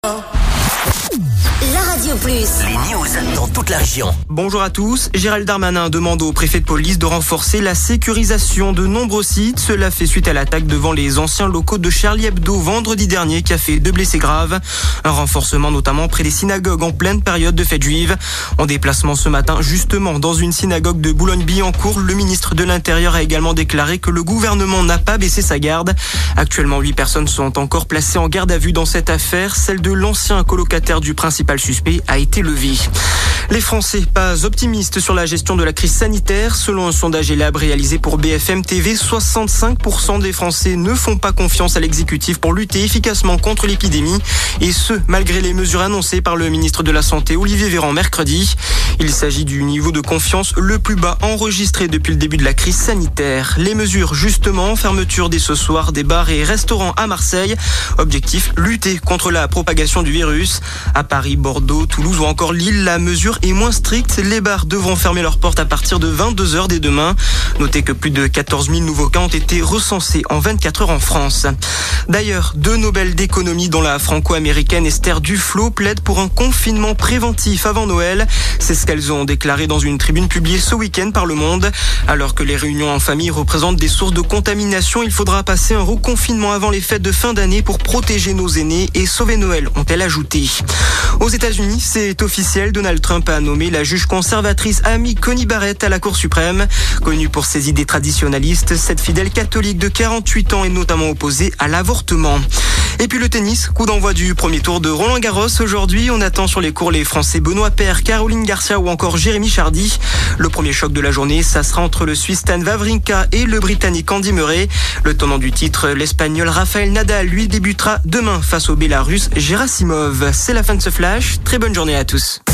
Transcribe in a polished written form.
La Radio Plus. Les news dans toute la région. Bonjour à tous. Gérald Darmanin demande au préfet de police de renforcer la sécurisation de nombreux sites. Cela fait suite à l'attaque devant les anciens locaux de Charlie Hebdo vendredi dernier qui a fait 2 blessés graves. Un renforcement notamment près des synagogues en pleine période de fête juive. En déplacement ce matin, justement dans une synagogue de Boulogne-Billancourt, le ministre de l'Intérieur a également déclaré que le gouvernement n'a pas baissé sa garde. Actuellement, 8 personnes sont encore placées en garde à vue dans cette affaire. Celle de l'ancien colocataire du principal suspect a été levée. Les Français, pas optimistes sur la gestion de la crise sanitaire. Selon un sondage Elab réalisé pour BFM TV, 65% des Français ne font pas confiance à l'exécutif pour lutter efficacement contre l'épidémie. Et ce, malgré les mesures annoncées par le ministre de la Santé, Olivier Véran, mercredi. Il s'agit du niveau de confiance le plus bas enregistré depuis le début de la crise sanitaire. Les mesures, justement, fermeture dès ce soir des bars et restaurants à Marseille. Objectif, lutter contre la propagation du virus. À Paris, Bordeaux, Toulouse ou encore Lille, la mesure est moins stricte. Les bars devront fermer leurs portes à partir de 22h dès demain. Notez que plus de 14 000 nouveaux cas ont été recensés en 24 heures en France. D'ailleurs, 2 Nobel d'économie dont la franco-américaine Esther Duflo plaide pour un confinement préventif avant Noël. C'est ce qu'elles ont déclaré dans une tribune publiée ce week-end par Le Monde. Alors que les réunions en famille représentent des sources de contamination, il faudra passer un reconfinement avant les fêtes de fin d'année pour protéger nos aînés et sauver Noël, ont-elles ajouté. Aux États-Unis, c'est officiel, Donald Trump a nommé la juge conservatrice Amy Coney Barrett à la Cour suprême. Connue pour ses idées traditionnalistes, cette fidèle catholique de 48 ans est notamment opposée à l'avortement. Et puis le tennis, coup d'envoi du premier tour de Roland-Garros. Aujourd'hui, on attend sur les cours les Français Benoît Paire, Caroline Garcia ou encore Jérémy Chardy. Le premier choc de la journée, ça sera entre le Suisse Stan Wawrinka et le Britannique Andy Murray. Le tenant du titre, l'Espagnol Rafael Nadal, lui débutera demain face au Bélarus Gerasimov. C'est la fin de ce flash. Très bonne journée à tous.